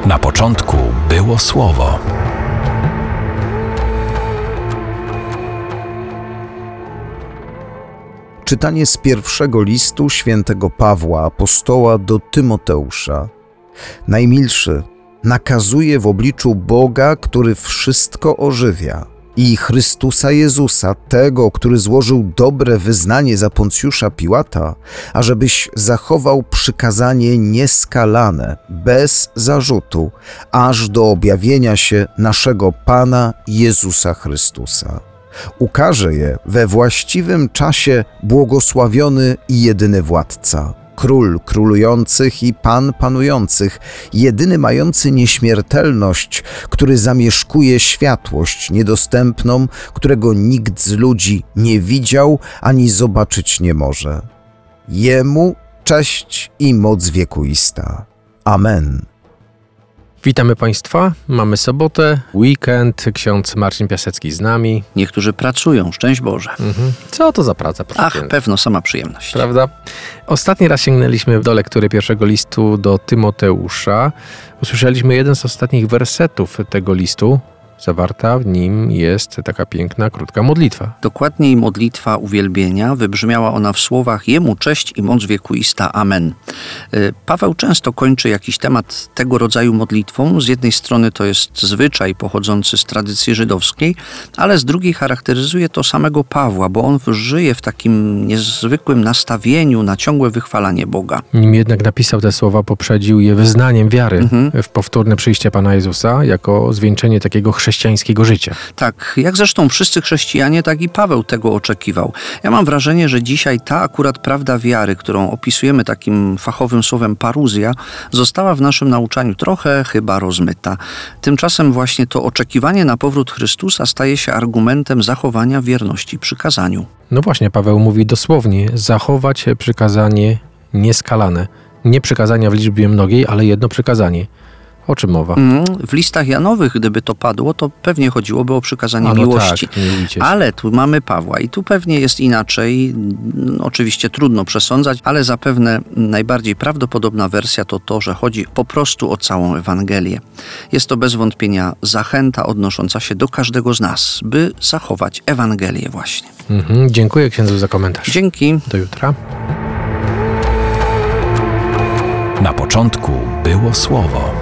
Na początku było Słowo. Czytanie z pierwszego listu świętego Pawła apostoła do Tymoteusza. Najmilszy, nakazuję w obliczu Boga, który wszystko ożywia, i Chrystusa Jezusa, tego, który złożył dobre wyznanie za Poncjusza Piłata, ażebyś zachował przykazanie nieskalane, bez zarzutu, aż do objawienia się naszego Pana Jezusa Chrystusa. Ukaże je we właściwym czasie błogosławiony i jedyny Władca, Król królujących i Pan panujących, jedyny mający nieśmiertelność, który zamieszkuje światłość niedostępną, którego nikt z ludzi nie widział ani zobaczyć nie może. Jemu cześć i moc wiekuista. Amen. Witamy Państwa, mamy sobotę, weekend, ksiądz Marcin Piasecki z nami. Niektórzy pracują, szczęść Boże. Co to za praca? Pewno, sama przyjemność. Prawda? Ostatni raz sięgnęliśmy do lektury pierwszego listu do Tymoteusza. Usłyszeliśmy jeden z ostatnich wersetów tego listu. Zawarta w nim jest taka piękna, krótka modlitwa. Dokładniej modlitwa uwielbienia. Wybrzmiała ona w słowach Jemu cześć i moc wiekuista. Amen. Paweł często kończy jakiś temat tego rodzaju modlitwą. Z jednej strony to jest zwyczaj pochodzący z tradycji żydowskiej, ale z drugiej charakteryzuje to samego Pawła, bo on żyje w takim niezwykłym nastawieniu na ciągłe wychwalanie Boga. Nim jednak napisał te słowa, poprzedził je wyznaniem wiary w powtórne przyjście Pana Jezusa jako zwieńczenie takiego chrześcijańskiego życia. Tak, jak zresztą wszyscy chrześcijanie, tak i Paweł tego oczekiwał. Ja mam wrażenie, że dzisiaj ta akurat prawda wiary, którą opisujemy takim fachowym słowem paruzja, została w naszym nauczaniu trochę chyba rozmyta. Tymczasem właśnie to oczekiwanie na powrót Chrystusa staje się argumentem zachowania wierności przykazaniu. No właśnie, Paweł mówi dosłownie, zachować przykazanie nieskalane. Nie przykazania w liczbie mnogiej, ale jedno przykazanie. O czym mowa? W listach Janowych, gdyby to padło, to pewnie chodziłoby o przykazanie miłości. Tak, ale tu mamy Pawła i tu pewnie jest inaczej. Oczywiście trudno przesądzać, ale zapewne najbardziej prawdopodobna wersja to to, że chodzi po prostu o całą Ewangelię. Jest to bez wątpienia zachęta odnosząca się do każdego z nas, by zachować Ewangelię właśnie. Dziękuję księdzu za komentarz. Dzięki. Do jutra. Na początku było Słowo.